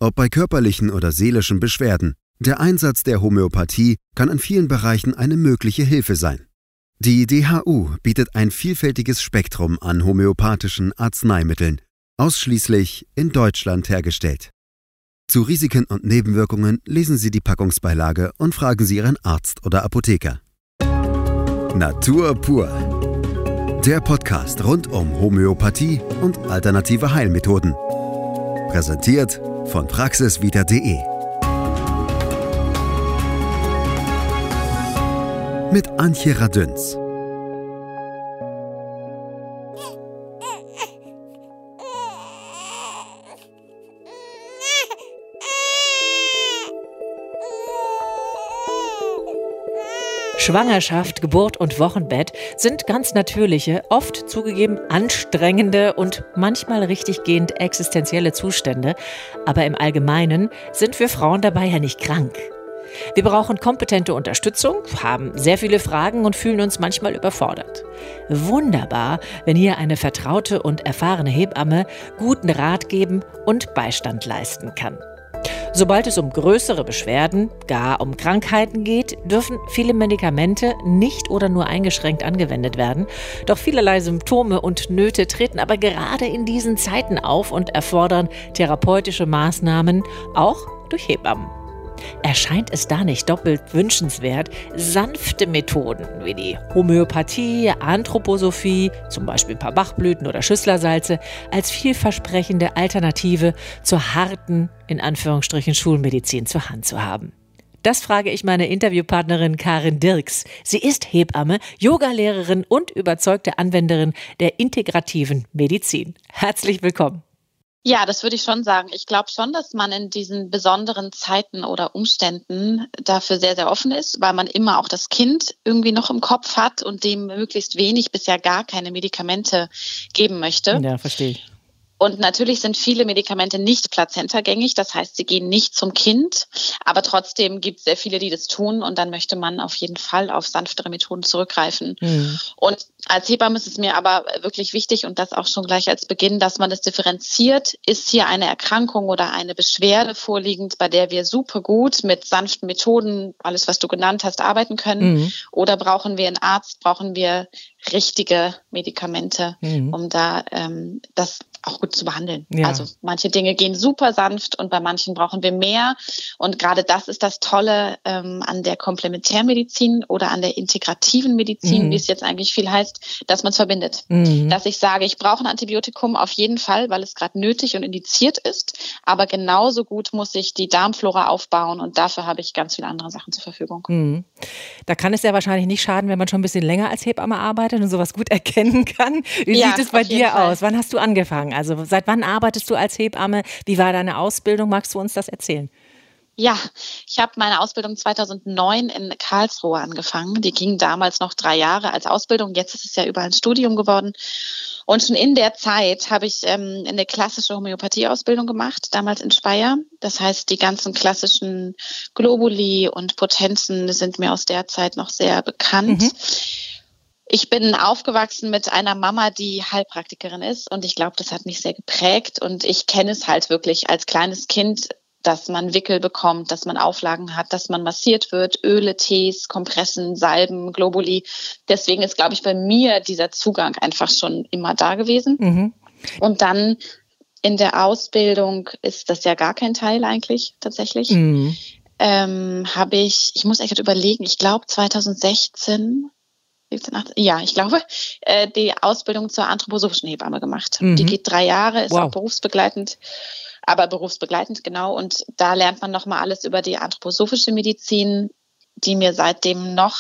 Ob bei körperlichen oder seelischen Beschwerden, der Einsatz der Homöopathie kann in vielen Bereichen eine mögliche Hilfe sein. Die DHU bietet ein vielfältiges Spektrum an homöopathischen Arzneimitteln, ausschließlich in Deutschland hergestellt. Zu Risiken und Nebenwirkungen lesen Sie die Packungsbeilage und fragen Sie Ihren Arzt oder Apotheker. Natur pur. Der Podcast rund um Homöopathie und alternative Heilmethoden. Präsentiert von praxiswieder.de. Mit Antje Radüns. Schwangerschaft, Geburt und Wochenbett sind ganz natürliche, oft zugegeben anstrengende und manchmal richtiggehend existenzielle Zustände. Aber im Allgemeinen sind wir Frauen dabei ja nicht krank. Wir brauchen kompetente Unterstützung, haben sehr viele Fragen und fühlen uns manchmal überfordert. Wunderbar, wenn hier eine vertraute und erfahrene Hebamme guten Rat geben und Beistand leisten kann. Sobald es um größere Beschwerden, gar um Krankheiten geht, dürfen viele Medikamente nicht oder nur eingeschränkt angewendet werden. Doch vielerlei Symptome und Nöte treten aber gerade in diesen Zeiten auf und erfordern therapeutische Maßnahmen, auch durch Hebammen. Erscheint es da nicht doppelt wünschenswert, sanfte Methoden wie die Homöopathie, Anthroposophie, zum Beispiel ein paar Bachblüten oder Schüsslersalze, als vielversprechende Alternative zur harten, in Anführungsstrichen, Schulmedizin zur Hand zu haben? Das frage ich meine Interviewpartnerin Karin Dirks. Sie ist Hebamme, Yogalehrerin und überzeugte Anwenderin der integrativen Medizin. Herzlich willkommen. Ja, das würde ich schon sagen. Ich glaube schon, dass man in diesen besonderen Zeiten oder Umständen dafür sehr, sehr offen ist, weil man immer auch das Kind irgendwie noch im Kopf hat und dem möglichst wenig bis ja gar keine Medikamente geben möchte. Ja, verstehe ich. Und natürlich sind viele Medikamente nicht plazentagängig, das heißt, sie gehen nicht zum Kind, aber trotzdem gibt es sehr viele, die das tun und dann möchte man auf jeden Fall auf sanftere Methoden zurückgreifen. Und als Hebamme ist es mir aber wirklich wichtig und das auch schon gleich als Beginn, dass man das differenziert. Ist hier eine Erkrankung oder eine Beschwerde vorliegend, bei der wir super gut mit sanften Methoden, alles was du genannt hast, arbeiten können? Oder brauchen wir einen Arzt, brauchen wir richtige Medikamente, um da das auch gut zu behandeln. Ja. Also manche Dinge gehen super sanft und bei manchen brauchen wir mehr. Und gerade das ist das Tolle an der Komplementärmedizin oder an der integrativen Medizin, wie es jetzt eigentlich viel heißt, dass man es verbindet. Dass ich sage, ich brauche ein Antibiotikum auf jeden Fall, weil es gerade nötig und indiziert ist. Aber genauso gut muss ich die Darmflora aufbauen und dafür habe ich ganz viele andere Sachen zur Verfügung. Da kann es ja wahrscheinlich nicht schaden, wenn man schon ein bisschen länger als Hebamme arbeitet und sowas gut erkennen kann. Wie sieht es bei dir aus? Wann hast du angefangen? Also seit wann arbeitest du als Hebamme? Wie war deine Ausbildung? Magst du uns das erzählen? Ja, ich habe meine Ausbildung 2009 in Karlsruhe angefangen. Die ging damals noch 3 Jahre als Ausbildung. Jetzt ist es ja überall ein Studium geworden. Und schon in der Zeit habe ich eine klassische Homöopathie-Ausbildung gemacht, damals in Speyer. Das heißt, die ganzen klassischen Globuli und Potenzen sind mir aus der Zeit noch sehr bekannt. Ich bin aufgewachsen mit einer Mama, die Heilpraktikerin ist und ich glaube, das hat mich sehr geprägt und ich kenne es halt wirklich als kleines Kind, dass man Wickel bekommt, dass man Auflagen hat, dass man massiert wird, Öle, Tees, Kompressen, Salben, Globuli. Deswegen ist, glaube ich, bei mir dieser Zugang einfach schon immer da gewesen. Und dann in der Ausbildung ist das ja gar kein Teil eigentlich tatsächlich. Habe ich muss echt überlegen, ich glaube 2016... Ja, ich glaube, die Ausbildung zur anthroposophischen Hebamme gemacht. Die geht 3 Jahre, ist auch berufsbegleitend, genau. Und da lernt man nochmal alles über die anthroposophische Medizin, die mir seitdem noch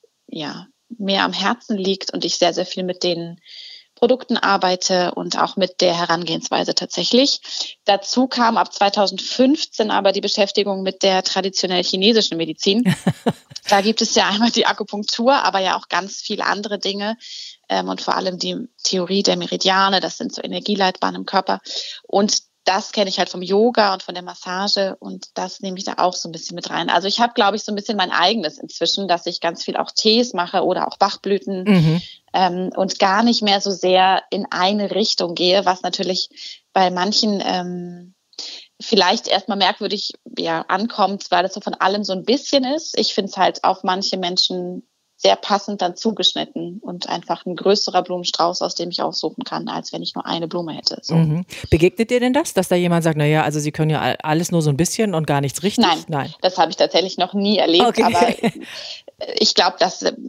mehr am Herzen liegt und ich sehr, sehr viel mit den Produkten arbeite und auch mit der Herangehensweise tatsächlich. Dazu kam ab 2015 aber die Beschäftigung mit der traditionell chinesischen Medizin. Da gibt es ja einmal die Akupunktur, aber ja auch ganz viele andere Dinge und vor allem die Theorie der Meridiane, das sind so Energieleitbahnen im Körper und das kenne ich halt vom Yoga und von der Massage und das nehme ich da auch so ein bisschen mit rein. Also ich habe, glaube ich, so ein bisschen mein eigenes inzwischen, dass ich ganz viel auch Tees mache oder auch Bachblüten und gar nicht mehr so sehr in eine Richtung gehe, was natürlich bei manchen vielleicht erstmal merkwürdig ankommt, weil das so von allem so ein bisschen ist. Ich finde es halt auf manche Menschen sehr passend dann zugeschnitten und einfach ein größerer Blumenstrauß, aus dem ich aussuchen kann, als wenn ich nur eine Blume hätte. So. Begegnet dir denn das, dass da jemand sagt, naja, also Sie können ja alles nur so ein bisschen und gar nichts richtig? Nein. Das habe ich tatsächlich noch nie erlebt, okay. Aber ich glaube,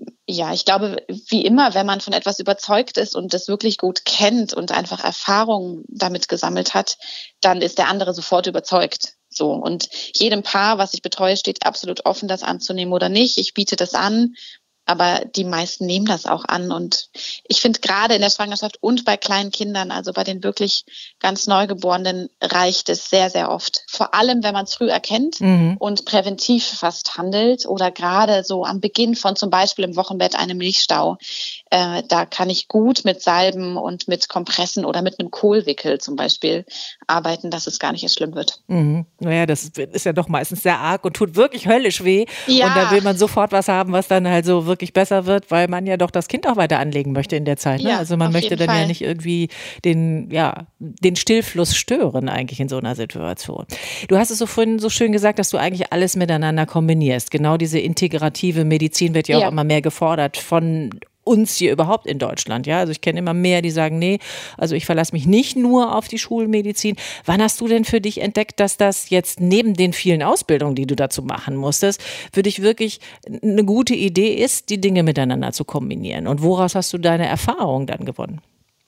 wie immer, wenn man von etwas überzeugt ist und das wirklich gut kennt und einfach Erfahrungen damit gesammelt hat, dann ist der andere sofort überzeugt. So. Und jedem Paar, was ich betreue, steht absolut offen, das anzunehmen oder nicht. Ich biete das an. Aber die meisten nehmen das auch an. Und ich finde gerade in der Schwangerschaft und bei kleinen Kindern, also bei den wirklich ganz Neugeborenen, reicht es sehr, sehr oft. Vor allem, wenn man es früh erkennt und präventiv fast handelt oder gerade so am Beginn von zum Beispiel im Wochenbett einem Milchstau. Da kann ich gut mit Salben und mit Kompressen oder mit einem Kohlwickel zum Beispiel arbeiten, dass es gar nicht erst schlimm wird. Naja, das ist ja doch meistens sehr arg und tut wirklich höllisch weh. Ja. Und da will man sofort was haben, was dann halt so wirklich besser wird, weil man ja doch das Kind auch weiter anlegen möchte in der Zeit. Ne? Ja, also man möchte dann Fall. Ja nicht irgendwie den Stillfluss stören eigentlich in so einer Situation. Du hast es so vorhin so schön gesagt, dass du eigentlich alles miteinander kombinierst. Genau diese integrative Medizin wird ja auch immer mehr gefordert von uns hier überhaupt in Deutschland, ja, also ich kenne immer mehr, die sagen, nee, also ich verlasse mich nicht nur auf die Schulmedizin. Wann hast du denn für dich entdeckt, dass das jetzt neben den vielen Ausbildungen, die du dazu machen musstest, für dich wirklich eine gute Idee ist, die Dinge miteinander zu kombinieren? Und woraus hast du deine Erfahrung dann gewonnen?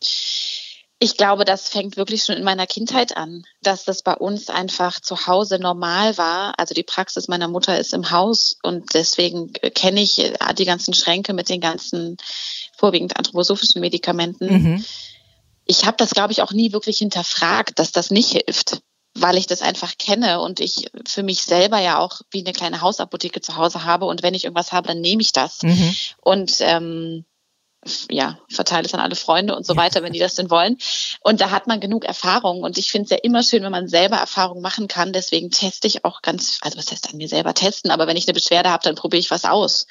Ich glaube, das fängt wirklich schon in meiner Kindheit an, dass das bei uns einfach zu Hause normal war. Also die Praxis meiner Mutter ist im Haus und deswegen kenne ich die ganzen Schränke mit den ganzen vorwiegend anthroposophischen Medikamenten. Ich habe das, glaube ich, auch nie wirklich hinterfragt, dass das nicht hilft, weil ich das einfach kenne und ich für mich selber ja auch wie eine kleine Hausapotheke zu Hause habe und wenn ich irgendwas habe, dann nehme ich das. Und verteile es an alle Freunde und so weiter, wenn die das denn wollen. Und da hat man genug Erfahrung. Und ich finde es ja immer schön, wenn man selber Erfahrung machen kann. Deswegen teste ich auch was heißt an mir selber testen, aber wenn ich eine Beschwerde habe, dann probiere ich was aus.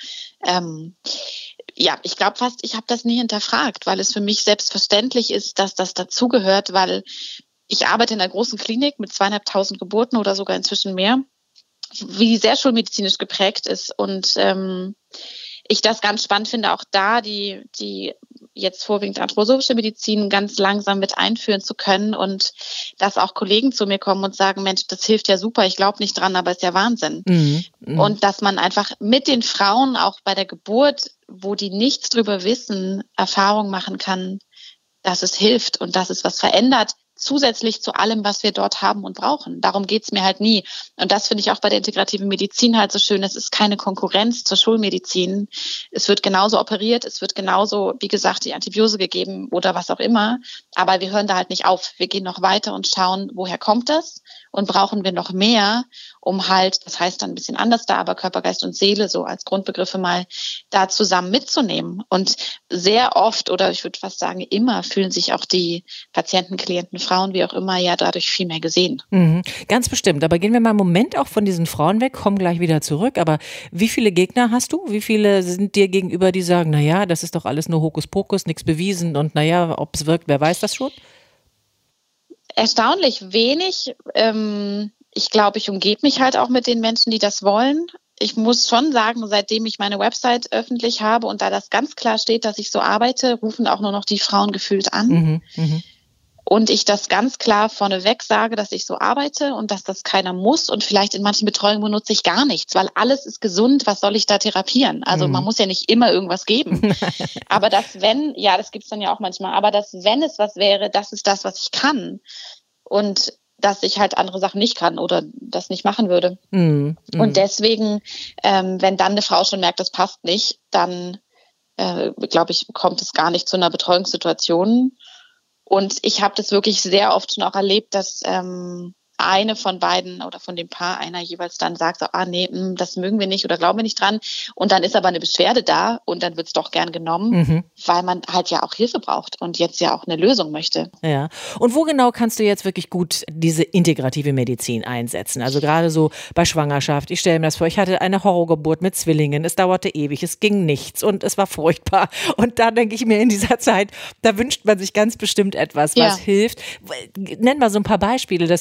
Ich glaube fast, ich habe das nie hinterfragt, weil es für mich selbstverständlich ist, dass das dazugehört, weil ich arbeite in einer großen Klinik mit 2.500 Geburten oder sogar inzwischen mehr, wie sehr schulmedizinisch geprägt ist und ich das ganz spannend finde, auch da die jetzt vorwiegend anthroposophische Medizin ganz langsam mit einführen zu können und dass auch Kollegen zu mir kommen und sagen, Mensch, das hilft ja super, ich glaube nicht dran, aber ist ja Wahnsinn. Und dass man einfach mit den Frauen auch bei der Geburt, wo die nichts drüber wissen, Erfahrung machen kann, dass es hilft und dass es was verändert, zusätzlich zu allem, was wir dort haben und brauchen. Darum geht's mir halt nie. Und das finde ich auch bei der integrativen Medizin halt so schön. Es ist keine Konkurrenz zur Schulmedizin. Es wird genauso operiert, es wird genauso, wie gesagt, die Antibiose gegeben oder was auch immer. Aber wir hören da halt nicht auf. Wir gehen noch weiter und schauen, woher kommt das? Und brauchen wir noch mehr, um halt, das heißt dann ein bisschen anders da, aber Körper, Geist und Seele so als Grundbegriffe mal da zusammen mitzunehmen. Und sehr oft, oder ich würde fast sagen immer, fühlen sich auch die Patienten, Klienten, Frauen, wie auch immer, ja dadurch viel mehr gesehen. Ganz bestimmt. Aber gehen wir mal einen Moment auch von diesen Frauen weg, kommen gleich wieder zurück. Aber wie viele Gegner hast du? Wie viele sind dir gegenüber, die sagen, naja, das ist doch alles nur Hokuspokus, nichts bewiesen und naja, ob es wirkt, wer weiß das schon? Erstaunlich wenig. Ich glaube, ich umgebe mich halt auch mit den Menschen, die das wollen. Ich muss schon sagen, seitdem ich meine Website öffentlich habe und da das ganz klar steht, dass ich so arbeite, rufen auch nur noch die Frauen gefühlt an. Und ich das ganz klar vorneweg sage, dass ich so arbeite und dass das keiner muss. Und vielleicht in manchen Betreuungen benutze ich gar nichts, weil alles ist gesund. Was soll ich da therapieren? Also man muss ja nicht immer irgendwas geben. Aber das gibt's dann ja auch manchmal. Aber wenn es was wäre, das ist das, was ich kann. Und dass ich halt andere Sachen nicht kann oder das nicht machen würde. Und deswegen, wenn dann eine Frau schon merkt, das passt nicht, dann, glaube ich, kommt es gar nicht zu einer Betreuungssituation. Und ich habe das wirklich sehr oft schon auch erlebt, dass eine von beiden oder von dem Paar, einer jeweils dann sagt, so, das mögen wir nicht oder glauben wir nicht dran. Und dann ist aber eine Beschwerde da und dann wird es doch gern genommen, weil man halt ja auch Hilfe braucht und jetzt ja auch eine Lösung möchte. Ja. Und wo genau kannst du jetzt wirklich gut diese integrative Medizin einsetzen? Also gerade so bei Schwangerschaft. Ich stelle mir das vor, ich hatte eine Horrorgeburt mit Zwillingen. Es dauerte ewig, es ging nichts und es war furchtbar. Und da denke ich mir in dieser Zeit, da wünscht man sich ganz bestimmt etwas, was hilft. Nenn mal so ein paar Beispiele, dass wir so mitkriegen,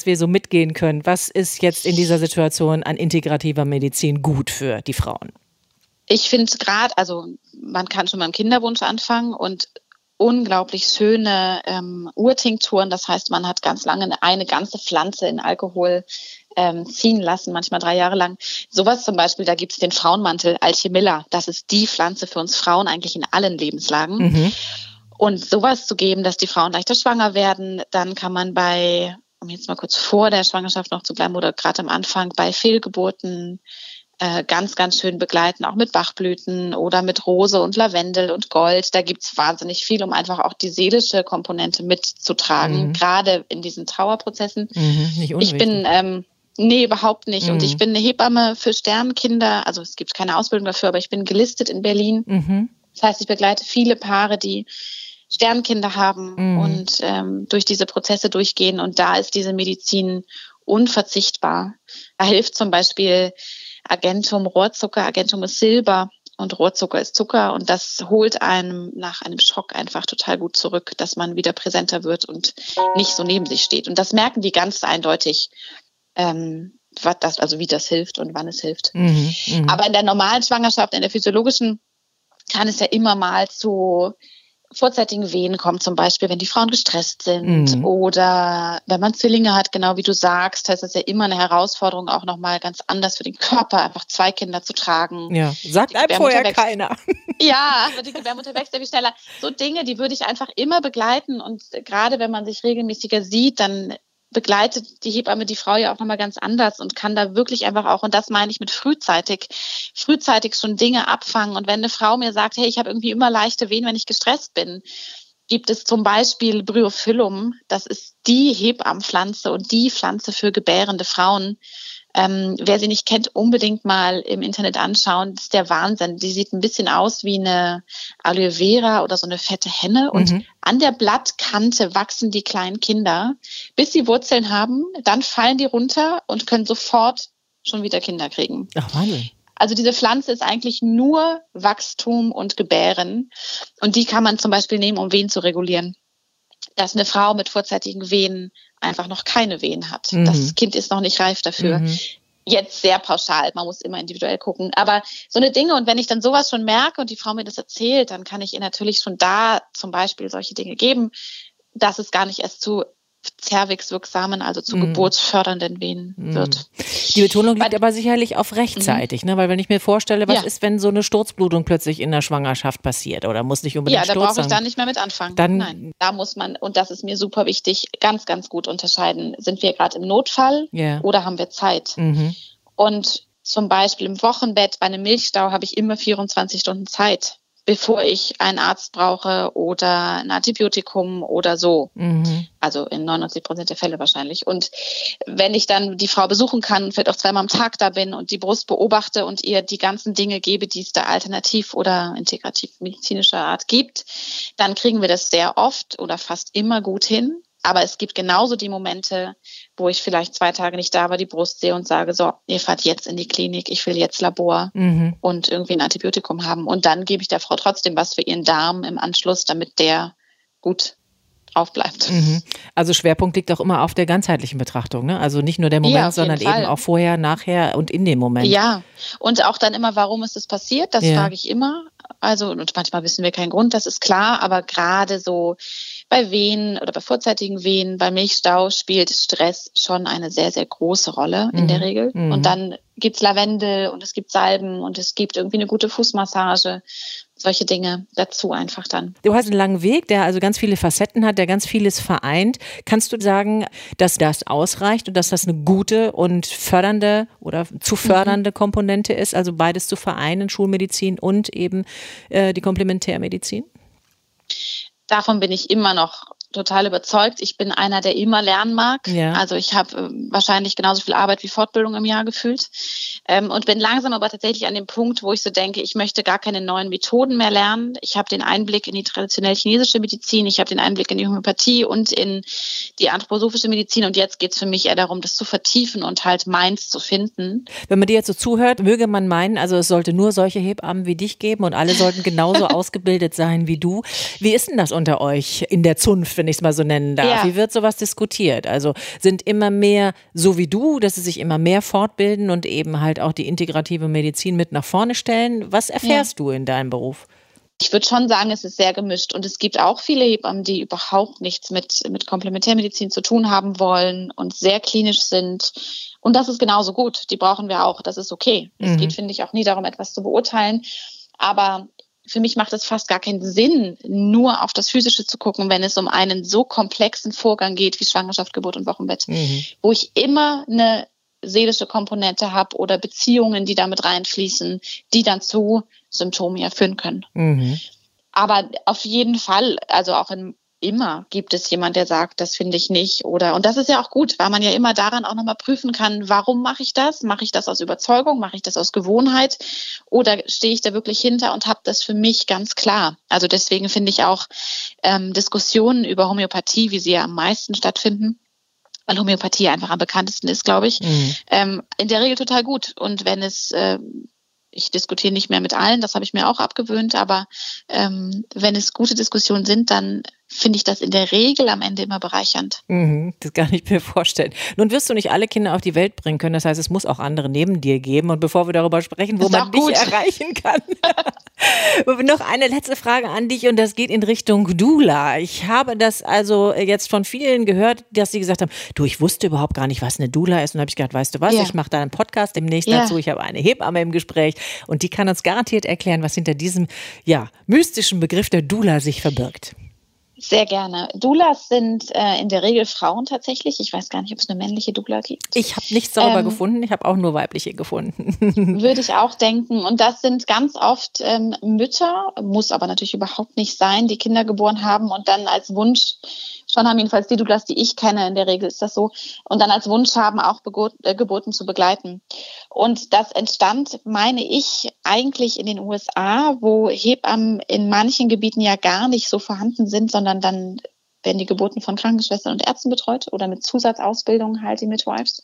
mitgehen können? Was ist jetzt in dieser Situation an integrativer Medizin gut für die Frauen? Ich finde gerade, also man kann schon beim Kinderwunsch anfangen und unglaublich schöne Urtinkturen. Das heißt, man hat ganz lange eine ganze Pflanze in Alkohol ziehen lassen, manchmal 3 Jahre lang. Sowas zum Beispiel, da gibt es den Frauenmantel Alchemilla. Das ist die Pflanze für uns Frauen eigentlich in allen Lebenslagen. Mhm. Und sowas zu geben, dass die Frauen leichter schwanger werden, dann kann man um jetzt mal kurz vor der Schwangerschaft noch zu bleiben oder gerade am Anfang, bei Fehlgeburten ganz, ganz schön begleiten, auch mit Bachblüten oder mit Rose und Lavendel und Gold. Da gibt's wahnsinnig viel, um einfach auch die seelische Komponente mitzutragen, gerade in diesen Trauerprozessen. Nicht unwichtig. Nee, überhaupt nicht. Und ich bin eine Hebamme für Sternkinder. Also es gibt keine Ausbildung dafür, aber ich bin gelistet in Berlin. Das heißt, ich begleite viele Paare, die Sternkinder haben und durch diese Prozesse durchgehen. Und da ist diese Medizin unverzichtbar. Da hilft zum Beispiel Argentum Rohrzucker. Argentum ist Silber und Rohrzucker ist Zucker. Und das holt einem nach einem Schock einfach total gut zurück, dass man wieder präsenter wird und nicht so neben sich steht. Und das merken die ganz eindeutig, wie das hilft und wann es hilft. Aber in der normalen Schwangerschaft, in der physiologischen, kann es ja immer mal zu vorzeitigen Wehen kommen, zum Beispiel, wenn die Frauen gestresst sind oder wenn man Zwillinge hat, genau wie du sagst, heißt das ja immer eine Herausforderung, auch nochmal ganz anders für den Körper, einfach 2 Kinder zu tragen. Ja, sagt einem vorher keiner. Ja, die Gebärmutter wächst ja viel schneller. So Dinge, die würde ich einfach immer begleiten und gerade wenn man sich regelmäßiger sieht, dann begleitet die Hebamme die Frau ja auch nochmal ganz anders und kann da wirklich einfach auch, und das meine ich mit frühzeitig schon Dinge abfangen. Und wenn eine Frau mir sagt, hey, ich habe irgendwie immer leichte Wehen, wenn ich gestresst bin, gibt es zum Beispiel Bryophyllum, das ist die Hebammenpflanze und die Pflanze für gebärende Frauen. Wer sie nicht kennt, unbedingt mal im Internet anschauen. Das ist der Wahnsinn. Die sieht ein bisschen aus wie eine Aloe Vera oder so eine fette Henne. Und an der Blattkante wachsen die kleinen Kinder, bis sie Wurzeln haben. Dann fallen die runter und können sofort schon wieder Kinder kriegen. Ach, Wahnsinn. Also diese Pflanze ist eigentlich nur Wachstum und Gebären. Und die kann man zum Beispiel nehmen, um Wehen zu regulieren. Dass eine Frau mit vorzeitigen Wehen einfach noch keine Wehen hat. Das Kind ist noch nicht reif dafür. Jetzt sehr pauschal, man muss immer individuell gucken. Aber so eine Dinge, und wenn ich dann sowas schon merke und die Frau mir das erzählt, dann kann ich ihr natürlich schon da zum Beispiel solche Dinge geben, dass es gar nicht erst zu zervixwirksamen, also zu geburtsfördernden Wehen wird. Die Betonung liegt aber sicherlich auf rechtzeitig, ne? Weil wenn ich mir vorstelle, was ist, wenn so eine Sturzblutung plötzlich in der Schwangerschaft passiert oder muss nicht unbedingt Sturz sein. Ja, da brauche ich da nicht mehr mit anfangen. Nein, da muss man, und das ist mir super wichtig, ganz, ganz gut unterscheiden. Sind wir gerade im Notfall oder haben wir Zeit? Und zum Beispiel im Wochenbett bei einem Milchstau habe ich immer 24 Stunden Zeit, bevor ich einen Arzt brauche oder ein Antibiotikum oder so. Also in 99% der Fälle wahrscheinlich. Und wenn ich dann die Frau besuchen kann und vielleicht auch 2-mal am Tag da bin und die Brust beobachte und ihr die ganzen Dinge gebe, die es da alternativ oder integrativ medizinischer Art gibt, dann kriegen wir das sehr oft oder fast immer gut hin. Aber es gibt genauso die Momente, wo ich vielleicht 2 Tage nicht da war, die Brust sehe und sage, so, ihr fahrt jetzt in die Klinik, ich will jetzt Labor und irgendwie ein Antibiotikum haben. Und dann gebe ich der Frau trotzdem was für ihren Darm im Anschluss, damit der gut aufbleibt. Also Schwerpunkt liegt auch immer auf der ganzheitlichen Betrachtung, ne? Also nicht nur der Moment, sondern eben auch vorher, nachher und in dem Moment. Ja, und auch dann immer, warum ist es passiert, das frage ich immer. Also, und manchmal wissen wir keinen Grund, das ist klar, aber gerade so bei Wehen oder bei vorzeitigen Wehen, bei Milchstau spielt Stress schon eine sehr, sehr große Rolle in der Regel. Und dann gibt's Lavendel und es gibt Salben und es gibt irgendwie eine gute Fußmassage. Solche Dinge dazu einfach dann. Du hast einen langen Weg, der also ganz viele Facetten hat, der ganz vieles vereint. Kannst du sagen, dass das ausreicht und dass das eine gute und fördernde oder zu fördernde Komponente ist, also beides zu vereinen, Schulmedizin und eben die Komplementärmedizin? Davon bin ich immer noch total überzeugt. Ich bin einer, der immer lernen mag. Ja. Also ich habe wahrscheinlich genauso viel Arbeit wie Fortbildung im Jahr gefühlt und bin langsam aber tatsächlich an dem Punkt, wo ich so denke, ich möchte gar keine neuen Methoden mehr lernen. Ich habe den Einblick in die traditionell chinesische Medizin, ich habe den Einblick in die Homöopathie und in die anthroposophische Medizin und jetzt geht es für mich eher darum, das zu vertiefen und halt meins zu finden. Wenn man dir jetzt so zuhört, möge man meinen, also es sollte nur solche Hebammen wie dich geben und alle sollten genauso ausgebildet sein wie du. Wie ist denn das unter euch in der Zunft, wenn ich es mal so nennen darf. Ja. Wie wird sowas diskutiert? Also sind immer mehr so wie du, dass sie sich immer mehr fortbilden und eben halt auch die integrative Medizin mit nach vorne stellen? Was erfährst du in deinem Beruf? Ich würde schon sagen, es ist sehr gemischt und es gibt auch viele Hebammen, die überhaupt nichts mit Komplementärmedizin zu tun haben wollen und sehr klinisch sind. Und das ist genauso gut. Die brauchen wir auch. Das ist okay. Es geht, finde ich, auch nie darum, etwas zu beurteilen. Aber für mich macht es fast gar keinen Sinn, nur auf das Physische zu gucken, wenn es um einen so komplexen Vorgang geht wie Schwangerschaft, Geburt und Wochenbett, wo ich immer eine seelische Komponente habe oder Beziehungen, die damit reinfließen, die dann zu Symptomen führen können. Aber auf jeden Fall, also auch immer gibt es jemand, der sagt, das finde ich nicht. Und das ist ja auch gut, weil man ja immer daran auch nochmal prüfen kann, warum mache ich das? Mache ich das aus Überzeugung? Mache ich das aus Gewohnheit? Oder stehe ich da wirklich hinter und habe das für mich ganz klar? Also deswegen finde ich auch Diskussionen über Homöopathie, wie sie ja am meisten stattfinden, weil Homöopathie einfach am bekanntesten ist, glaube ich, in der Regel total gut. Und wenn es, ich diskutiere nicht mehr mit allen, das habe ich mir auch abgewöhnt, aber wenn es gute Diskussionen sind, dann finde ich das in der Regel am Ende immer bereichernd. Das kann ich mir vorstellen. Nun wirst du nicht alle Kinder auf die Welt bringen können, das heißt, es muss auch andere neben dir geben. Und bevor wir darüber sprechen, wo man dich erreichen kann, noch eine letzte Frage an dich und das geht in Richtung Doula. Ich habe das also jetzt von vielen gehört, dass sie gesagt haben, du, ich wusste überhaupt gar nicht, was eine Doula ist. Und habe ich gedacht, weißt du was, ich mache da einen Podcast demnächst dazu. Ich habe eine Hebamme im Gespräch und die kann uns garantiert erklären, was hinter diesem mystischen Begriff der Doula sich verbirgt. Sehr gerne. Doulas sind in der Regel Frauen tatsächlich. Ich weiß gar nicht, ob es eine männliche Doula gibt. Ich habe nichts darüber gefunden. Ich habe auch nur weibliche gefunden. Würde ich auch denken. Und das sind ganz oft Mütter, muss aber natürlich überhaupt nicht sein, die Kinder geboren haben und dann als Wunsch schon haben, jedenfalls die Doulas, die ich kenne, in der Regel ist das so, und dann als Wunsch haben, auch Geburten zu begleiten. Und das entstand, meine ich, eigentlich in den USA, wo Hebammen in manchen Gebieten ja gar nicht so vorhanden sind, sondern dann werden die Geburten von Krankenschwestern und Ärzten betreut oder mit Zusatzausbildung halt die Midwives,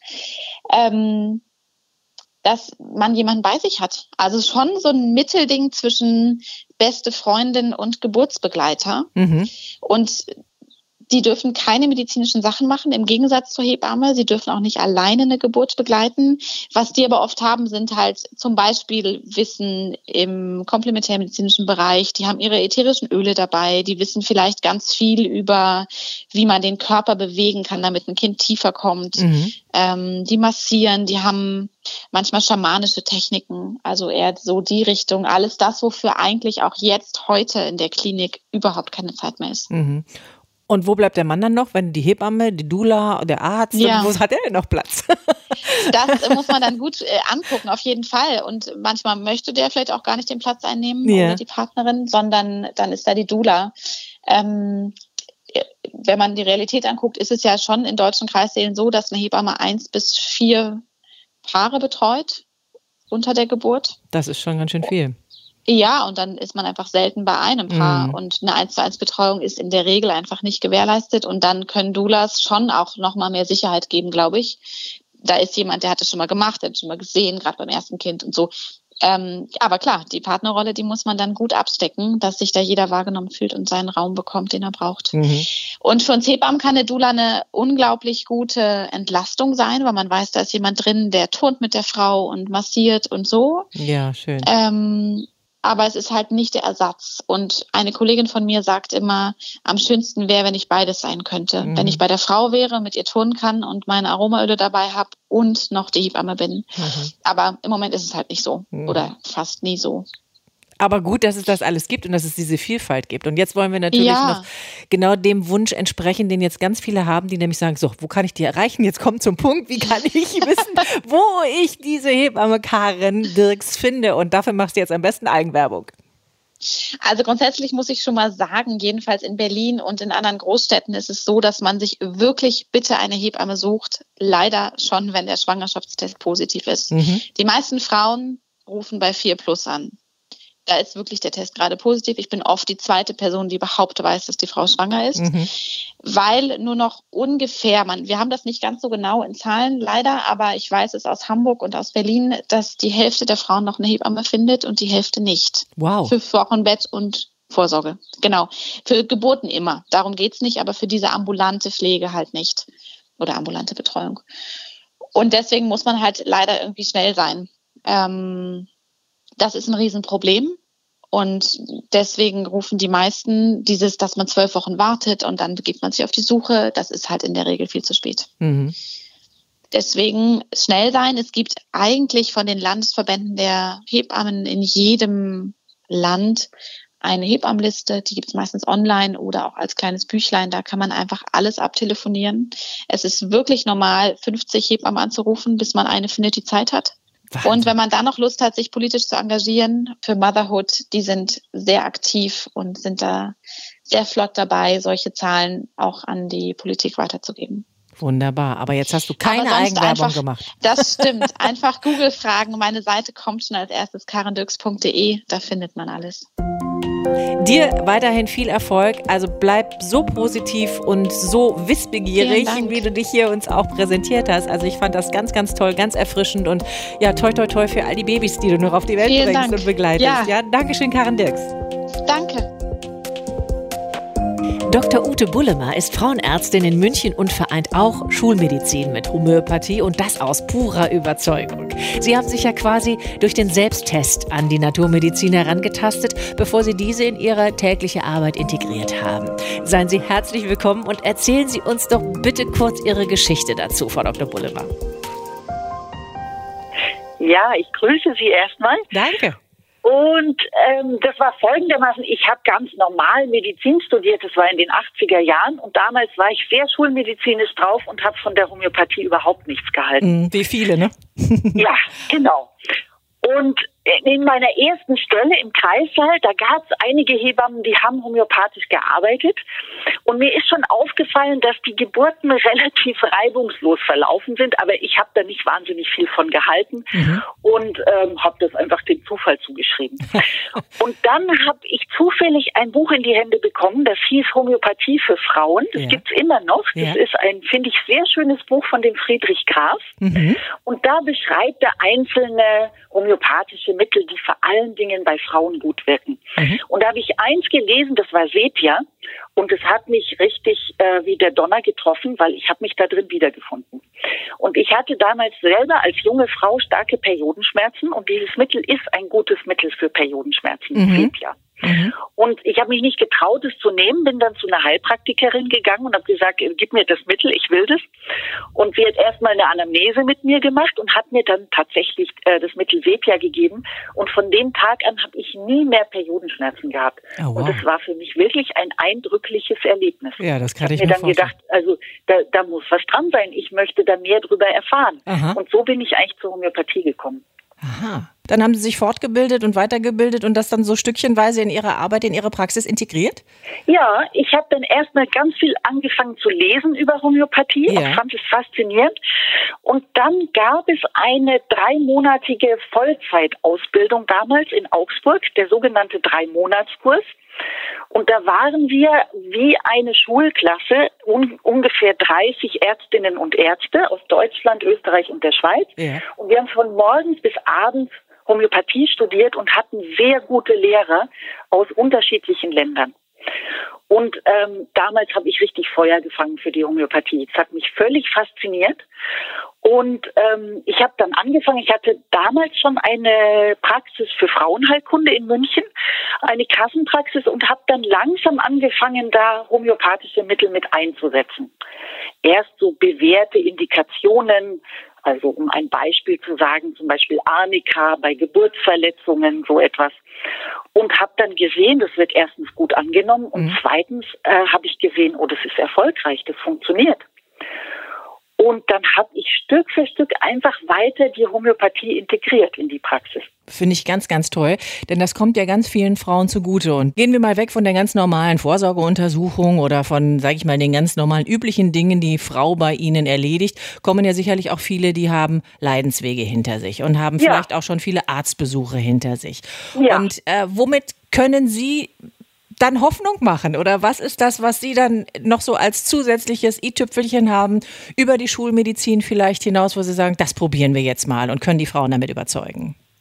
dass man jemanden bei sich hat. Also schon so ein Mittelding zwischen beste Freundin und Geburtsbegleiter. Und die dürfen keine medizinischen Sachen machen, im Gegensatz zur Hebamme. Sie dürfen auch nicht alleine eine Geburt begleiten. Was die aber oft haben, sind halt zum Beispiel Wissen im komplementärmedizinischen Bereich. Die haben ihre ätherischen Öle dabei. Die wissen vielleicht ganz viel über, wie man den Körper bewegen kann, damit ein Kind tiefer kommt. Die massieren, die haben manchmal schamanische Techniken. Also eher so die Richtung. Alles das, wofür eigentlich auch jetzt heute in der Klinik überhaupt keine Zeit mehr ist. Und wo bleibt der Mann dann noch, wenn die Hebamme, die Doula, der Arzt, wo hat er denn noch Platz? Das muss man dann gut angucken, auf jeden Fall. Und manchmal möchte der vielleicht auch gar nicht den Platz einnehmen oder die Partnerin, sondern dann ist da die Doula. Wenn man die Realität anguckt, ist es ja schon in deutschen Kreissälen so, dass eine Hebamme 1 bis 4 Paare betreut unter der Geburt. Das ist schon ganz schön viel. Ja, und dann ist man einfach selten bei einem Paar. Und eine 1:1 Betreuung ist in der Regel einfach nicht gewährleistet. Und dann können Doulas schon auch nochmal mehr Sicherheit geben, glaube ich. Da ist jemand, der hat das schon mal gemacht, der hat das schon mal gesehen, gerade beim ersten Kind und so. Aber klar, die Partnerrolle, die muss man dann gut abstecken, dass sich da jeder wahrgenommen fühlt und seinen Raum bekommt, den er braucht. Und für uns Hebammen kann eine Doula eine unglaublich gute Entlastung sein, weil man weiß, da ist jemand drin, der turnt mit der Frau und massiert und so. Ja, schön. Aber es ist halt nicht der Ersatz. Und eine Kollegin von mir sagt immer, am schönsten wäre, wenn ich beides sein könnte. Wenn ich bei der Frau wäre, mit ihr turnen kann und meine Aromaöle dabei habe und noch die Hebamme bin. Aber im Moment ist es halt nicht so oder fast nie so. Aber gut, dass es das alles gibt und dass es diese Vielfalt gibt. Und jetzt wollen wir natürlich noch genau dem Wunsch entsprechen, den jetzt ganz viele haben, die nämlich sagen, so, wo kann ich die erreichen? Jetzt kommt zum Punkt, wie kann ich wissen, wo ich diese Hebamme Karin Dirks finde? Und dafür machst du jetzt am besten Eigenwerbung. Also grundsätzlich muss ich schon mal sagen, jedenfalls in Berlin und in anderen Großstädten ist es so, dass man sich wirklich bitte eine Hebamme sucht. Leider schon, wenn der Schwangerschaftstest positiv ist. Die meisten Frauen rufen bei 4+ an. Da ist wirklich der Test gerade positiv. Ich bin oft die zweite Person, die überhaupt weiß, dass die Frau schwanger ist. Weil nur noch ungefähr, wir haben das nicht ganz so genau in Zahlen leider, aber ich weiß es aus Hamburg und aus Berlin, dass die Hälfte der Frauen noch eine Hebamme findet und die Hälfte nicht. Wow. 5 Wochen Bett und Vorsorge, genau. Für Geburten immer. Darum geht's nicht, aber für diese ambulante Pflege halt nicht. Oder ambulante Betreuung. Und deswegen muss man halt leider irgendwie schnell sein. Das ist ein Riesenproblem. Und deswegen rufen die meisten dass man 12 Wochen wartet und dann begibt man sich auf die Suche. Das ist halt in der Regel viel zu spät. Mhm. Deswegen schnell sein. Es gibt eigentlich von den Landesverbänden der Hebammen in jedem Land eine Hebammenliste, die gibt es meistens online oder auch als kleines Büchlein. Da kann man einfach alles abtelefonieren. Es ist wirklich normal, 50 Hebammen anzurufen, bis man eine findet, die Zeit hat. Wahnsinn. Und wenn man dann noch Lust hat, sich politisch zu engagieren für Motherhood, die sind sehr aktiv und sind da sehr flott dabei, solche Zahlen auch an die Politik weiterzugeben. Wunderbar, aber jetzt hast du keine Eigenwerbung gemacht. Das stimmt. Einfach Google fragen. Meine Seite kommt schon als erstes, karendirks.de. Da findet man alles. Dir weiterhin viel Erfolg. Also bleib so positiv und so wissbegierig, wie du dich hier uns auch präsentiert hast. Also ich fand das ganz, ganz toll, ganz erfrischend und ja, toi, toi, toi für all die Babys, die du noch auf die Welt bringst und begleitest. Ja, Dankeschön, Karen Dirks. Danke. Dr. Ute Bullemer ist Frauenärztin in München und vereint auch Schulmedizin mit Homöopathie und das aus purer Überzeugung. Sie haben sich ja quasi durch den Selbsttest an die Naturmedizin herangetastet, bevor Sie diese in Ihre tägliche Arbeit integriert haben. Seien Sie herzlich willkommen und erzählen Sie uns doch bitte kurz Ihre Geschichte dazu, Frau Dr. Bullemer. Ja, ich grüße Sie erstmal. Danke. Und das war folgendermaßen, ich habe ganz normal Medizin studiert, das war in den 80er Jahren und damals war ich sehr schulmedizinisch drauf und habe von der Homöopathie überhaupt nichts gehalten. Wie viele, ne? Ja, genau. Und in meiner ersten Stelle im Kreissaal, da gab es einige Hebammen, die haben homöopathisch gearbeitet. Und mir ist schon aufgefallen, dass die Geburten relativ reibungslos verlaufen sind. Aber ich habe da nicht wahnsinnig viel von gehalten und habe das einfach dem Zufall zugeschrieben. Und dann habe ich zufällig ein Buch in die Hände bekommen, das hieß Homöopathie für Frauen. Das gibt's immer noch. Das ist ein, finde ich, sehr schönes Buch von dem Friedrich Graf. Und da beschreibt er einzelne homöopathische Mittel, die vor allen Dingen bei Frauen gut wirken. Und da habe ich eins gelesen, das war Sepia. Und es hat mich richtig wie der Donner getroffen, weil ich habe mich da drin wiedergefunden. Und ich hatte damals selber als junge Frau starke Periodenschmerzen und dieses Mittel ist ein gutes Mittel für Periodenschmerzen, Sepia. Und ich habe mich nicht getraut, es zu nehmen, bin dann zu einer Heilpraktikerin gegangen und habe gesagt, gib mir das Mittel, ich will das. Und sie hat erstmal eine Anamnese mit mir gemacht und hat mir dann tatsächlich das Mittel Sepia gegeben. Und von dem Tag an habe ich nie mehr Periodenschmerzen gehabt. Oh, wow. Und das war für mich wirklich ein eindrückliches Erlebnis. Ja, das kann ich mir mir dann vorstellen. Gedacht, also da muss was dran sein. Ich möchte da mehr drüber erfahren. Aha. Und so bin ich eigentlich zur Homöopathie gekommen. Aha. Dann haben Sie sich fortgebildet und weitergebildet und das dann so stückchenweise in Ihre Arbeit, in Ihre Praxis integriert? Ja, ich habe dann erstmal ganz viel angefangen zu lesen über Homöopathie und fand es faszinierend. Und dann gab es eine 3-monatige Vollzeitausbildung damals in Augsburg, der sogenannte 3-Monatskurs. Und da waren wir wie eine Schulklasse, ungefähr 30 Ärztinnen und Ärzte aus Deutschland, Österreich und der Schweiz. Ja. Und wir haben von morgens bis abends Homöopathie studiert und hatten sehr gute Lehrer aus unterschiedlichen Ländern. Und damals habe ich richtig Feuer gefangen für die Homöopathie. Es hat mich völlig fasziniert. Und ich habe dann angefangen, ich hatte damals schon eine Praxis für Frauenheilkunde in München, eine Kassenpraxis und habe dann langsam angefangen, da homöopathische Mittel mit einzusetzen. Erst so bewährte Indikationen, also um ein Beispiel zu sagen, zum Beispiel Arnika bei Geburtsverletzungen, so etwas. Und habe dann gesehen, das wird erstens gut angenommen und zweitens habe ich gesehen, oh, das ist erfolgreich, das funktioniert. Und dann habe ich Stück für Stück einfach weiter die Homöopathie integriert in die Praxis. Finde ich ganz, ganz toll, denn das kommt ja ganz vielen Frauen zugute. Und gehen wir mal weg von der ganz normalen Vorsorgeuntersuchung oder von, sage ich mal, den ganz normalen üblichen Dingen, die Frau bei Ihnen erledigt, kommen ja sicherlich auch viele, die haben Leidenswege hinter sich und haben vielleicht auch schon viele Arztbesuche hinter sich. Ja. Und womit können Sie dann Hoffnung machen? Oder was ist das, was Sie dann noch so als zusätzliches i-Tüpfelchen haben, über die Schulmedizin vielleicht hinaus, wo Sie sagen, das probieren wir jetzt mal und können die Frauen damit überzeugen?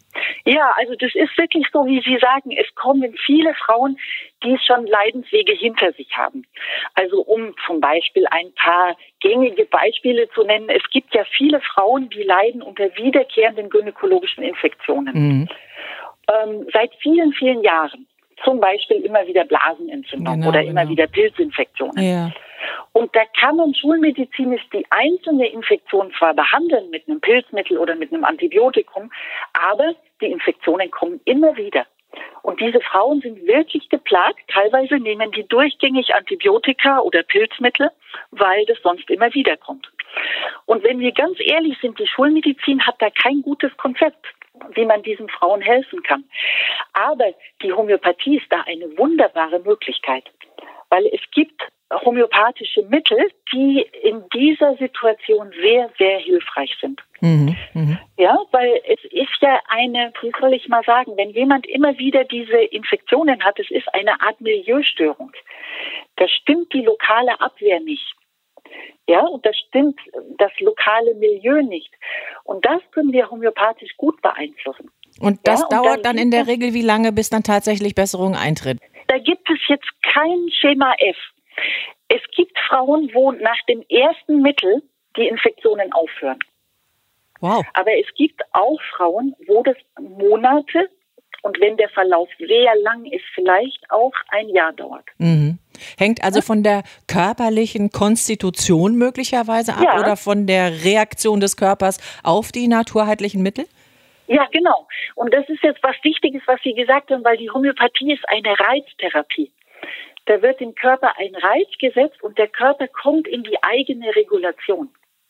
Ja, also das ist wirklich so, wie Sie sagen, es kommen viele Frauen, die schon Leidenswege hinter sich haben. Also um zum Beispiel ein paar gängige Beispiele zu nennen, es gibt ja viele Frauen, die leiden unter wiederkehrenden gynäkologischen Infektionen. Seit vielen, vielen Jahren. Zum Beispiel immer wieder Blasenentzündung oder immer wieder Pilzinfektionen. Ja. Und da kann man schulmedizinisch die einzelne Infektion zwar behandeln mit einem Pilzmittel oder mit einem Antibiotikum, aber die Infektionen kommen immer wieder. Und diese Frauen sind wirklich geplagt. Teilweise nehmen die durchgängig Antibiotika oder Pilzmittel, weil das sonst immer wieder kommt. Und wenn wir ganz ehrlich sind, die Schulmedizin hat da kein gutes Konzept, wie man diesen Frauen helfen kann. Aber die Homöopathie ist da eine wunderbare Möglichkeit, weil es gibt homöopathische Mittel, die in dieser Situation sehr, sehr hilfreich sind. Ja, weil es ist ja wie soll ich mal sagen, wenn jemand immer wieder diese Infektionen hat, es ist eine Art Milieustörung. Da stimmt die lokale Abwehr nicht. Ja, und da stimmt das lokale Milieu nicht. Und das können wir homöopathisch gut beeinflussen. Und das dauert dann in der Regel wie lange, bis dann tatsächlich Besserung eintritt? Da gibt es jetzt kein Schema F. Es gibt Frauen, wo nach dem ersten Mittel die Infektionen aufhören. Wow. Aber es gibt auch Frauen, wo das Monate und wenn der Verlauf sehr lang ist, vielleicht auch ein Jahr dauert. Hängt also von der körperlichen Konstitution möglicherweise ab oder von der Reaktion des Körpers auf die naturheillichen Mittel? Ja, genau. Und das ist jetzt was Wichtiges, was Sie gesagt haben, weil die Homöopathie ist eine Reiztherapie. Da wird dem Körper ein Reiz gesetzt und der Körper kommt in die eigene Regulation.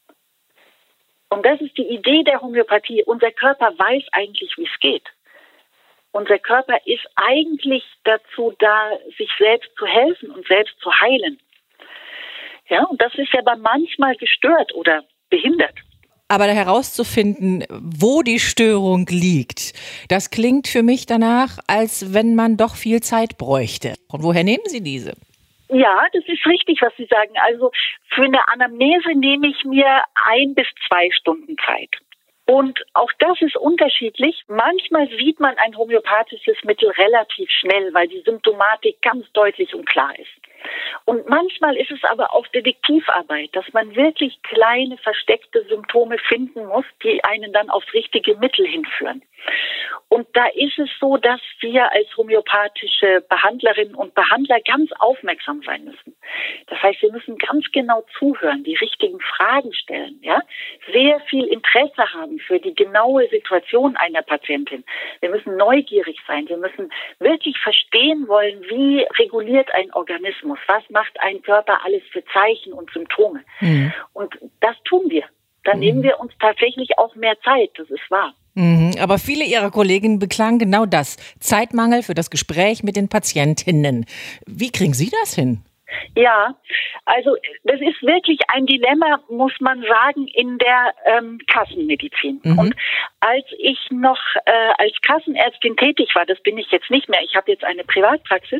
Und das ist die Idee der Homöopathie. Unser Körper weiß eigentlich, wie es geht. Unser Körper ist eigentlich dazu da, sich selbst zu helfen und selbst zu heilen. Ja, und das ist aber manchmal gestört oder behindert. Aber herauszufinden, wo die Störung liegt, das klingt für mich danach, als wenn man doch viel Zeit bräuchte. Und woher nehmen Sie diese? Ja, das ist richtig, was Sie sagen. Also für eine Anamnese nehme ich mir 1 bis 2 Stunden Zeit. Und auch das ist unterschiedlich. Manchmal sieht man ein homöopathisches Mittel relativ schnell, weil die Symptomatik ganz deutlich und klar ist. Und manchmal ist es aber auch Detektivarbeit, dass man wirklich kleine, versteckte Symptome finden muss, die einen dann aufs richtige Mittel hinführen. Und da ist es so, dass wir als homöopathische Behandlerinnen und Behandler ganz aufmerksam sein müssen. Das heißt, wir müssen ganz genau zuhören, die richtigen Fragen stellen, ja, sehr viel Interesse haben für die genaue Situation einer Patientin. Wir müssen neugierig sein, wir müssen wirklich verstehen wollen, wie reguliert ein Organismus, was macht ein Körper alles für Zeichen und Symptome. Und das tun wir. Dann nehmen wir uns tatsächlich auch mehr Zeit, das ist wahr. Aber viele Ihrer Kollegen beklagen genau das. Zeitmangel für das Gespräch mit den Patientinnen. Wie kriegen Sie das hin? Ja, also das ist wirklich ein Dilemma, muss man sagen, in der Kassenmedizin. Und als ich noch als Kassenärztin tätig war, das bin ich jetzt nicht mehr, ich habe jetzt eine Privatpraxis,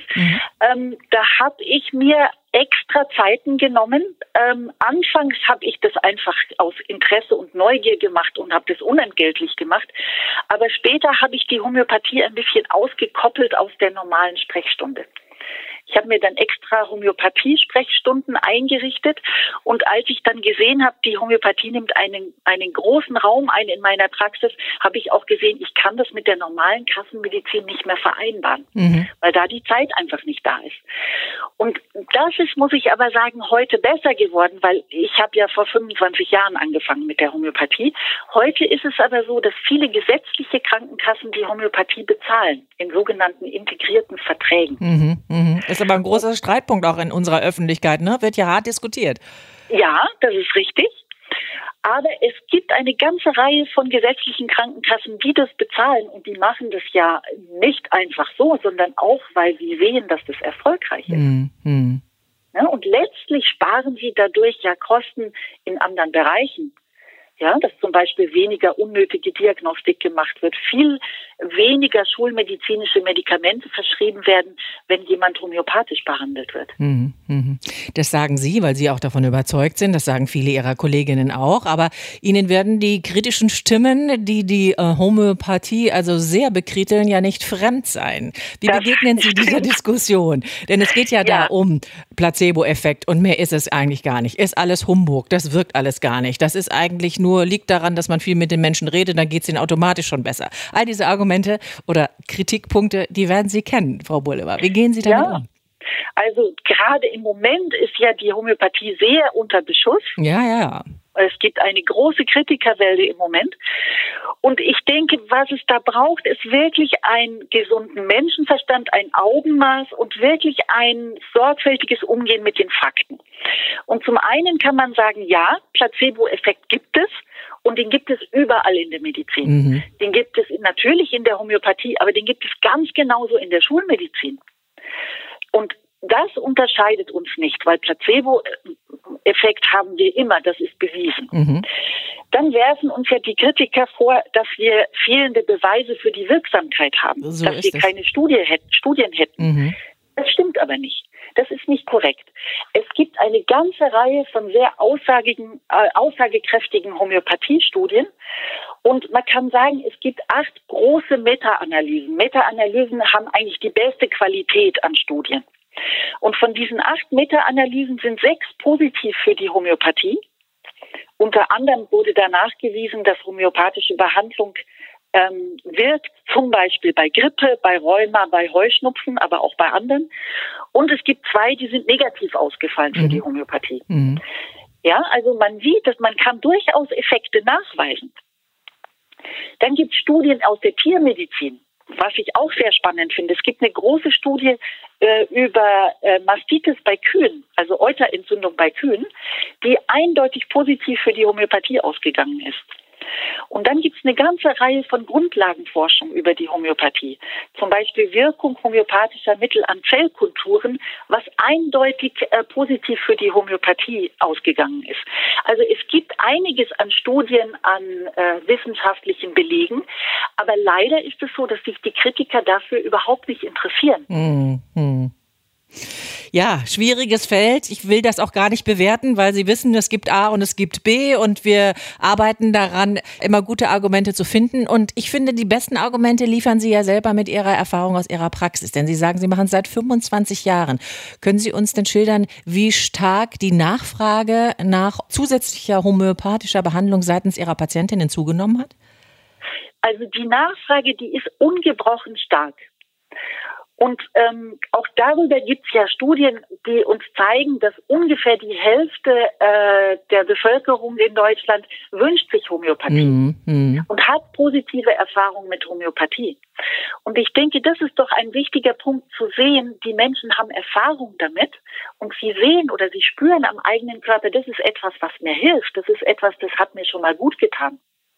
da habe ich mir extra Zeiten genommen. Anfangs habe ich das einfach aus Interesse und Neugier gemacht und habe das unentgeltlich gemacht. Aber später habe ich die Homöopathie ein bisschen ausgekoppelt aus der normalen Sprechstunde. Ich habe mir dann extra Homöopathie-Sprechstunden eingerichtet und als ich dann gesehen habe, die Homöopathie nimmt einen großen Raum ein in meiner Praxis, habe ich auch gesehen, ich kann das mit der normalen Kassenmedizin nicht mehr vereinbaren, weil da die Zeit einfach nicht da ist. Und das ist, muss ich aber sagen, heute besser geworden, weil ich habe ja vor 25 Jahren angefangen mit der Homöopathie. Heute ist es aber so, dass viele gesetzliche Krankenkassen die Homöopathie bezahlen, in sogenannten integrierten Verträgen. Ist aber ein großer Streitpunkt auch in unserer Öffentlichkeit, ne? Wird ja hart diskutiert. Ja, das ist richtig. Aber es gibt eine ganze Reihe von gesetzlichen Krankenkassen, die das bezahlen. Und die machen das ja nicht einfach so, sondern auch, weil sie sehen, dass das erfolgreich ist. Ja, und letztlich sparen sie dadurch ja Kosten in anderen Bereichen. Ja, dass zum Beispiel weniger unnötige Diagnostik gemacht wird, viel weniger schulmedizinische Medikamente verschrieben werden, wenn jemand homöopathisch behandelt wird. Das sagen Sie, weil Sie auch davon überzeugt sind. Das sagen viele Ihrer Kolleginnen auch. Aber Ihnen werden die kritischen Stimmen, die Homöopathie also sehr bekriteln, ja nicht fremd sein. Wie begegnen Sie dieser Diskussion? Denn es geht ja da um Placebo-Effekt und mehr ist es eigentlich gar nicht. Ist alles Humbug, das wirkt alles gar nicht. Das ist eigentlich liegt daran, dass man viel mit den Menschen redet, dann geht es ihnen automatisch schon besser. All diese Argumente oder Kritikpunkte, die werden Sie kennen, Frau Bullewa. Wie gehen Sie damit um? Also gerade im Moment ist ja die Homöopathie sehr unter Beschuss. Ja. Es gibt eine große Kritikerwelle im Moment. Und ich denke, was es da braucht, ist wirklich einen gesunden Menschenverstand, ein Augenmaß und wirklich ein sorgfältiges Umgehen mit den Fakten. Und zum einen kann man sagen, ja, Placebo-Effekt gibt es. Und den gibt es überall in der Medizin. Den gibt es natürlich in der Homöopathie, aber den gibt es ganz genauso in der Schulmedizin. Und das unterscheidet uns nicht, weil Placebo-Effekt haben wir immer, das ist bewiesen. Dann werfen uns ja die Kritiker vor, dass wir fehlende Beweise für die Wirksamkeit haben, dass wir keine Studien hätten. Das stimmt aber nicht. Das ist nicht korrekt. Es gibt eine ganze Reihe von sehr aussagekräftigen Homöopathiestudien und man kann sagen, es gibt 8 große Meta-Analysen. Meta-Analysen haben eigentlich die beste Qualität an Studien. Und von diesen 8 Meta-Analysen sind 6 positiv für die Homöopathie. Unter anderem wurde da nachgewiesen, dass homöopathische Behandlung wirkt, zum Beispiel bei Grippe, bei Rheuma, bei Heuschnupfen, aber auch bei anderen. Und es gibt 2, die sind negativ ausgefallen für die Homöopathie. Ja, also man sieht, dass man kann durchaus Effekte nachweisen. Dann gibt es Studien aus der Tiermedizin, was ich auch sehr spannend finde. Es gibt eine große Studie über Mastitis bei Kühen, also Euterentzündung bei Kühen, die eindeutig positiv für die Homöopathie ausgegangen ist. Und dann gibt es eine ganze Reihe von Grundlagenforschung über die Homöopathie. Zum Beispiel Wirkung homöopathischer Mittel an Zellkulturen, was eindeutig positiv für die Homöopathie ausgegangen ist. Also es gibt einiges an Studien, an wissenschaftlichen Belegen, aber leider ist es so, dass sich die Kritiker dafür überhaupt nicht interessieren. Ja, schwieriges Feld. Ich will das auch gar nicht bewerten, weil Sie wissen, es gibt A und es gibt B und wir arbeiten daran, immer gute Argumente zu finden. Und ich finde, die besten Argumente liefern Sie ja selber mit Ihrer Erfahrung aus Ihrer Praxis. Denn Sie sagen, Sie machen es seit 25 Jahren. Können Sie uns denn schildern, wie stark die Nachfrage nach zusätzlicher homöopathischer Behandlung seitens Ihrer Patientinnen zugenommen hat? Also die Nachfrage, die ist ungebrochen stark. Und auch darüber gibt es ja Studien, die uns zeigen, dass ungefähr die Hälfte der Bevölkerung in Deutschland wünscht sich Homöopathie und hat positive Erfahrungen mit Homöopathie. Und ich denke, das ist doch ein wichtiger Punkt zu sehen. Die Menschen haben Erfahrung damit und sie sehen oder sie spüren am eigenen Körper, das ist etwas, was mir hilft. Das ist etwas, das hat mir schon mal gut getan.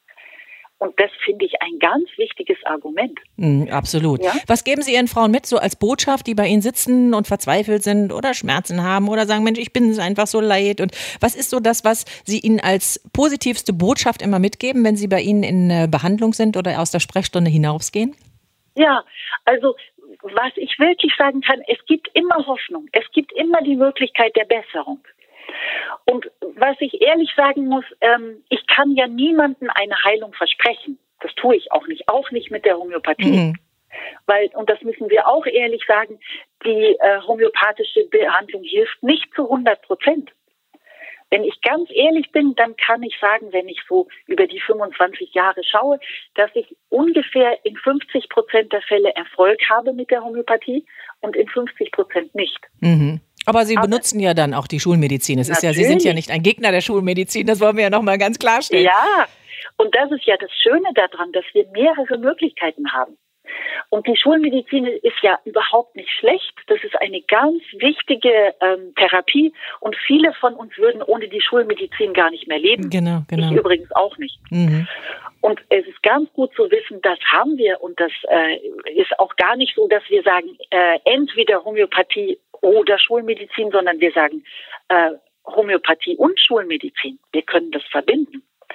Und das finde ich ein ganz wichtiges Argument. Absolut. Ja? Was geben Sie Ihren Frauen mit, so als Botschaft, die bei Ihnen sitzen und verzweifelt sind oder Schmerzen haben oder sagen, Mensch, ich bin es einfach so leid? Und was ist so das, was Sie ihnen als positivste Botschaft immer mitgeben, wenn Sie bei Ihnen in Behandlung sind oder aus der Sprechstunde hinausgehen? Ja, also was ich wirklich sagen kann, es gibt immer Hoffnung. Es gibt immer die Möglichkeit der Besserung. Und was ich ehrlich sagen muss, ich kann ja niemandem eine Heilung versprechen. Das tue ich auch nicht mit der Homöopathie. Weil, und das müssen wir auch ehrlich sagen, die homöopathische Behandlung hilft nicht zu 100%. Wenn ich ganz ehrlich bin, dann kann ich sagen, wenn ich so über die 25 Jahre schaue, dass ich ungefähr in 50% der Fälle Erfolg habe mit der Homöopathie und in 50% nicht. Aber Sie benutzen ja dann auch die Schulmedizin. Es ist ja, Sie sind ja nicht ein Gegner der Schulmedizin, das wollen wir ja nochmal ganz klarstellen. Ja, und das ist ja das Schöne daran, dass wir mehrere Möglichkeiten haben. Und die Schulmedizin ist ja überhaupt nicht schlecht. Das ist eine ganz wichtige Therapie und viele von uns würden ohne die Schulmedizin gar nicht mehr leben. Genau. Ich übrigens auch nicht. Und es ist ganz gut zu wissen, das haben wir und das ist auch gar nicht so, dass wir sagen, entweder Homöopathie oder Schulmedizin, sondern wir sagen Homöopathie und Schulmedizin. Wir können das verbinden.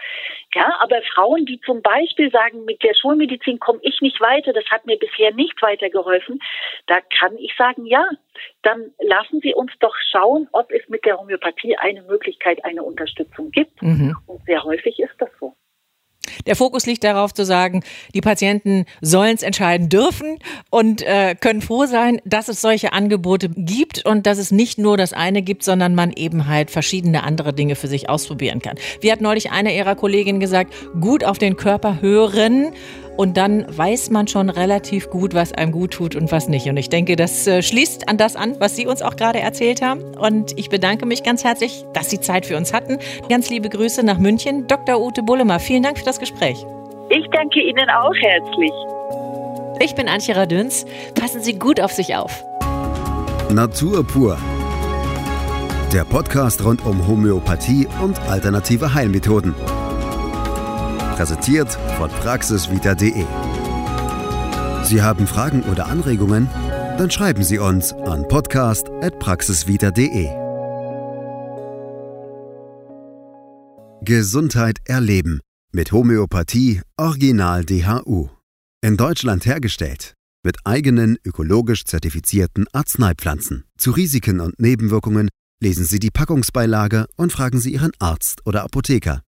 Ja, aber Frauen, die zum Beispiel sagen, mit der Schulmedizin komme ich nicht weiter, das hat mir bisher nicht weitergeholfen, da kann ich sagen, ja, dann lassen Sie uns doch schauen, ob es mit der Homöopathie eine Möglichkeit, eine Unterstützung gibt. Und sehr häufig ist das so. Der Fokus liegt darauf zu sagen, die Patienten sollen es entscheiden dürfen und können froh sein, dass es solche Angebote gibt und dass es nicht nur das eine gibt, sondern man eben halt verschiedene andere Dinge für sich ausprobieren kann. Wie hat neulich eine ihrer Kolleginnen gesagt, gut auf den Körper hören und dann weiß man schon relativ gut, was einem gut tut und was nicht. Und ich denke, das schließt an das an, was Sie uns auch gerade erzählt haben. Und ich bedanke mich ganz herzlich, dass Sie Zeit für uns hatten. Ganz liebe Grüße nach München. Dr. Ute Bullemer, vielen Dank für das Gespräch. Ich danke Ihnen auch herzlich. Ich bin Antje Radüns. Passen Sie gut auf sich auf. Natur pur. Der Podcast rund um Homöopathie und alternative Heilmethoden. Präsentiert von praxisvita.de. Sie haben Fragen oder Anregungen? Dann schreiben Sie uns an podcast@praxisvita.de. Gesundheit erleben mit Homöopathie Original DHU. In Deutschland hergestellt mit eigenen ökologisch zertifizierten Arzneipflanzen. Zu Risiken und Nebenwirkungen lesen Sie die Packungsbeilage und fragen Sie Ihren Arzt oder Apotheker.